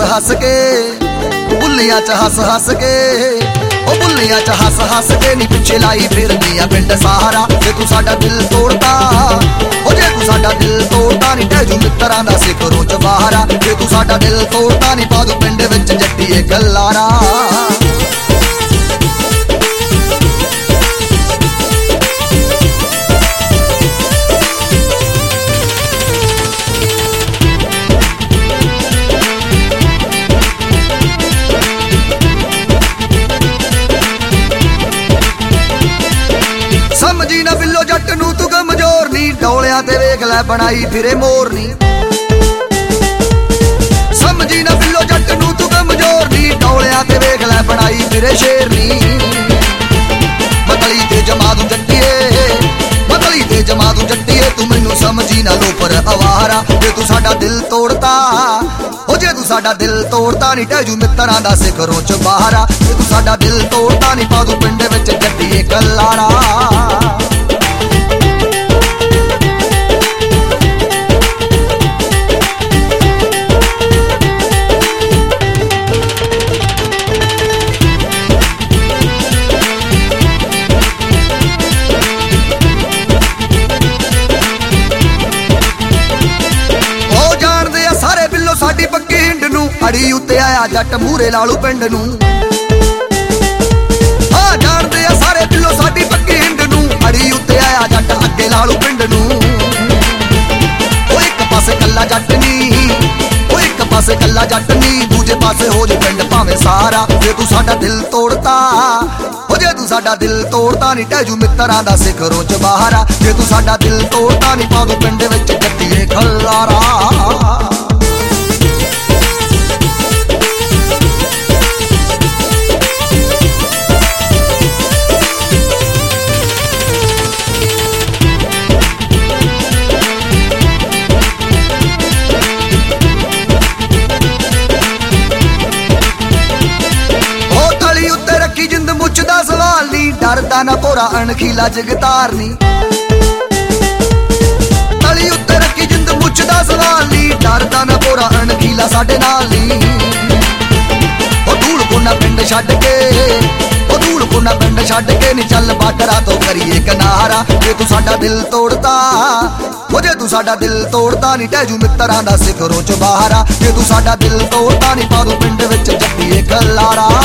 हस के बुल्लियां च हस के ओ बुल्लियां च हस के नी पिछे लाई फिरदियां पिंड सहारा। जे तू साडा दिल तोड़ता ओ जे तू साडा दिल तोड़ता नी टह जू मित्तरां दा सिखरों च बाहरा। जे तू साडा दिल तोड़ता नी पा दू पिंड विच जट्टीए गल्लारा। समझी ना बिल्लो जट नू तू कमजोर नी डोलियां ते वेख लै बनाई फिरे मोरनी। समझी ना बिल्लो जट नू तू कमजोर नी डोलियां ते वेख लै बनाई फिरे शेरनी। बदली ते जमा दूं जट्टिए बदली ते जमा दूं जट्टिए तू मैनू समझी ना लो पर अवारा। जे तू साडा दिल तोड़ता ओ जे तू साडा दिल तोड़ता नी टह जू मित्तरां दा सिखरों च बाहरा। जे तू साडा दिल तोड़ता नी पा दू पिंड विच जट्टीए गल्लारा। साडी पक्की हिंड नू अड़ी उत्ते आया जट मूरे लालू पिंड नू। हाँ जानदे आ सारे बिल्लो साडी पक्की हिंड नू अड़ी उत्ते आया जट अगे लालू पिंड नू। ओ एक पासे कल्ला जट नी ओ एक पासे कल्ला जट नी दूजे पासे हो जे पिंड भावें सारा। जे तू साडा दिल तोड़ता ओ जे तू साडा दिल तोड़ता नी टह जू मित्तरां दा सिखरों च बाहरा। जे तू साडा दिल तोड़ता नी पा दू पिंड विच जट्टीए गल्लारा। सवाल नी डरदा ना भोरा अणखीला जगतार नी। तली उत्ते रखी जिंद मुचदा सवाल नी डरदा ना भोरा अणखीला साडे नाल नी। ओ धूल कोना पिंड छड्ड के ओ धूल कोना पिंड छड्ड के नी चल बाडरा तो करिए किनारा। जे तू साडा दिल तोड़ता ओ जे तू साडा दिल तोड़ता नी टह जू मित्तरां दा सिखरों च बाहरा। जे तू साडा दिल तोड़ता नी पा दू पिंड विच जट्टीए गल्लारा।